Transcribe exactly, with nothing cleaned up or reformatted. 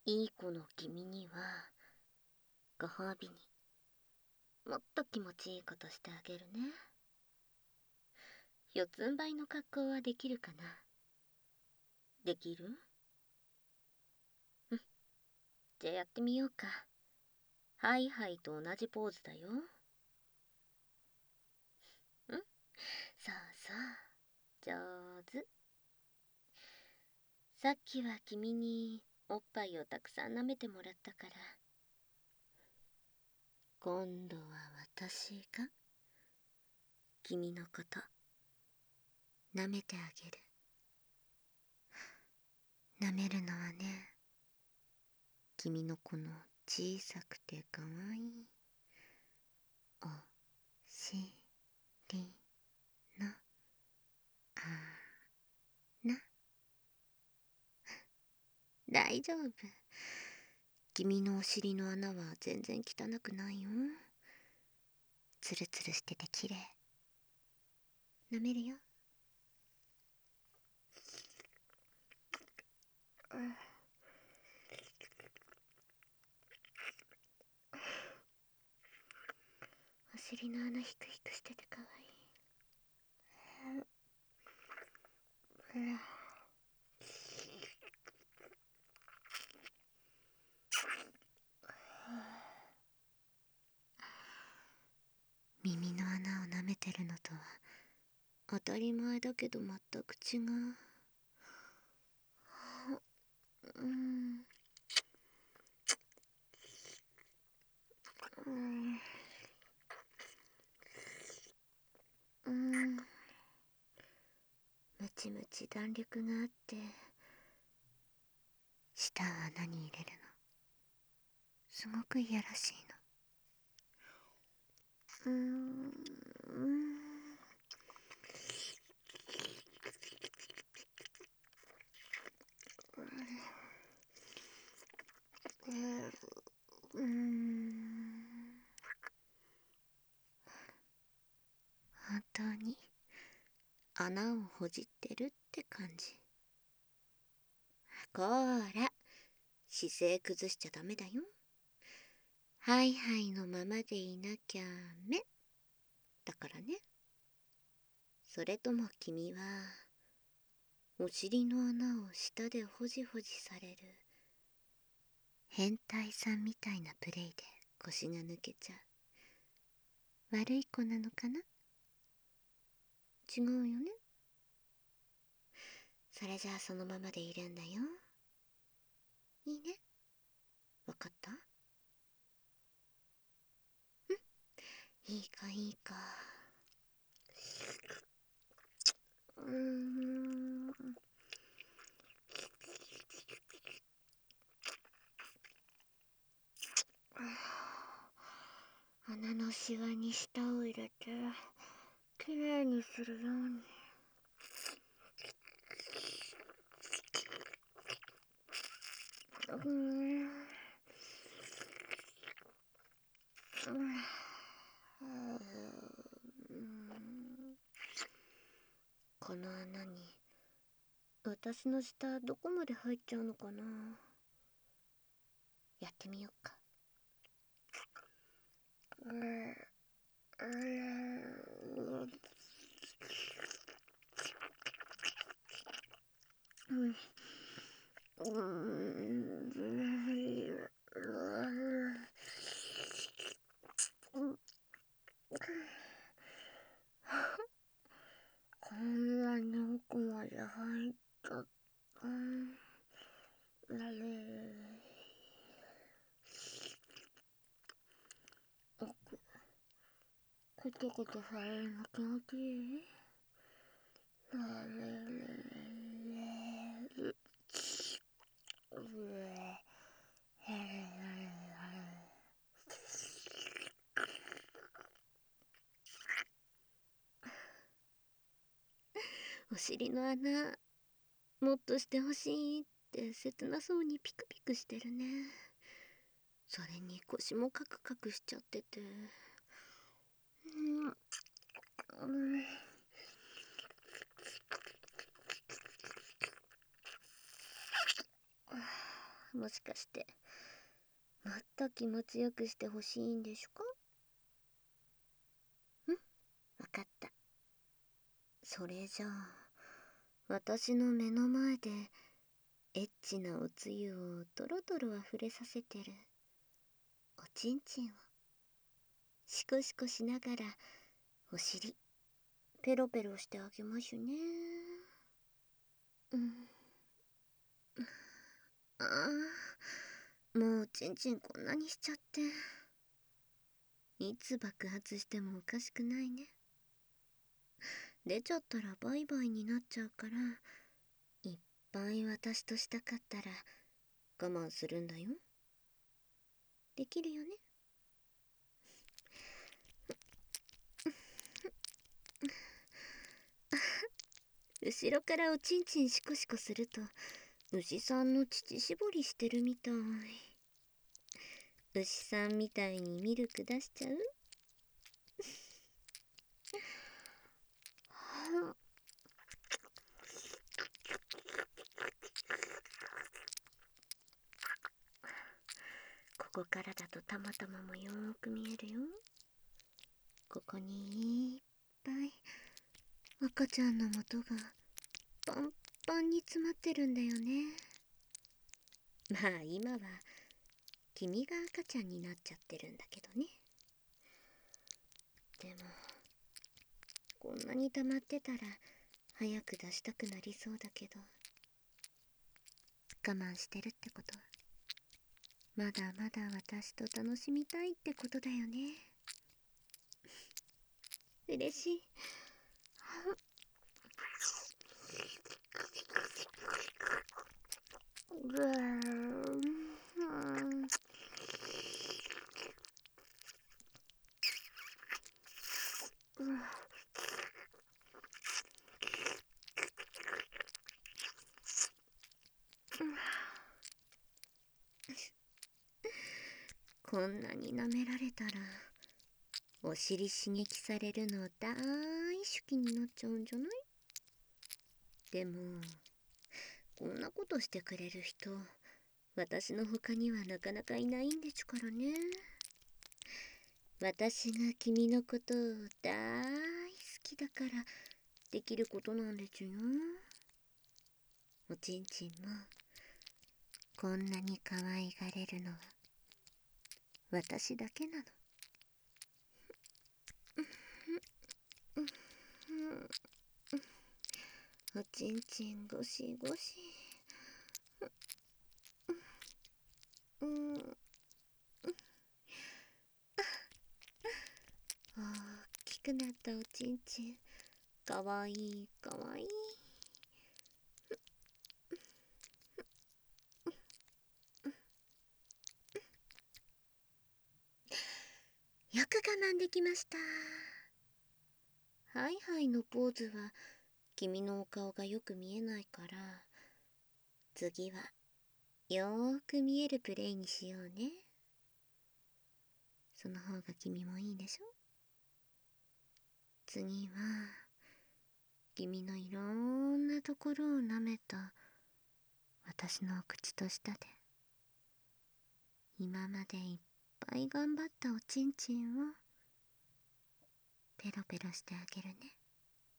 いい子の君には、ご褒美に、もっと気持ちいいことしてあげるね。四つん這いの格好はできるかな？できる？うん。じゃあやってみようか。ハイハイと同じポーズだよ。うん？そうそう。上手。さっきは君におっぱいをたくさん舐めてもらったから、今度は私が君のこと舐めてあげる。舐めるのはね、君のこの小さくてかわいいおしりの穴。大丈夫。君のお尻の穴は全然汚くないよ。ツルツルしてて綺麗。舐めるよ。お尻の穴ひくひくしててかわいい。耳の穴を舐めてるのとは当たり前だけど全く違う。うんうんうんムチムチ弾力があって舌を穴に入れるのすごくいやらしいの。うーんうーん本当に穴をほじってるって感じ。こーら、姿勢崩しちゃダメだよ。ハイハイのままでいなきゃめだからね。それとも君はお尻の穴を舌でほじほじされる変態さんみたいなプレイで腰が抜けちゃう悪い子なのかな？違うよね。それじゃあそのままでいるんだよ。いいね。わかった？いいかいいか。うーん穴のシワに舌を入れてきれいにするように。うーんこの穴に私の舌どこまで入っちゃうのかな？やってみようか。うんこんなに奥まで入っちゃった。られ奥コトコトされるの気持ちいい？られれお尻の穴もっとしてほしいって切なそうにピクピクしてるね。それに腰もカクカクしちゃってて、うんうんもしかしてもっと気持ちよくしてほしいんでしゅか？ん？わかった。それじゃあ私の目の前でエッチなおつゆをトロトロあふれさせてるおちんちんをシコシコしながらお尻ペロペロしてあげましゅね。うん。ああ、もうおちんちんこんなにしちゃって、いつ爆発してもおかしくないね。出ちゃったらバイバイになっちゃうから、いっぱい私としたかったら我慢するんだよ。できるよね？後ろからおちんちんシコシコすると牛さんの乳搾りしてるみたい。牛さんみたいにミルク出しちゃう？ここからだとたまたまもよーく見えるよ。ここにいっぱい赤ちゃんの元がパンパンに詰まってるんだよね。まあ今は君が赤ちゃんになっちゃってるんだけどね。でもこんなに溜まってたら早く出したくなりそうだけど、我慢してるってことはまだまだ私と楽しみたいってことだよね。嬉しい。うわー、うん、こんなに舐められたらお尻刺激されるの大好きになっちゃうんじゃない？でもこんなことしてくれる人私の他にはなかなかいないんでちゅからね。私が君のことを大好きだからできることなんでちゅよ。おちんちんもこんなに可愛がれるのは私だけなの。おちんちんゴシゴシ。うん、大きくなったおちんちんかわいいかわいい。よく我慢できました。ハイハイのポーズは君のお顔がよく見えないから、次はよーく見えるプレイにしようね。その方が君もいいでしょ？次は君のいろんなところを舐めた私の口と舌で今までいっぱい頑張ったおちんちんをペロペロしてあげるね。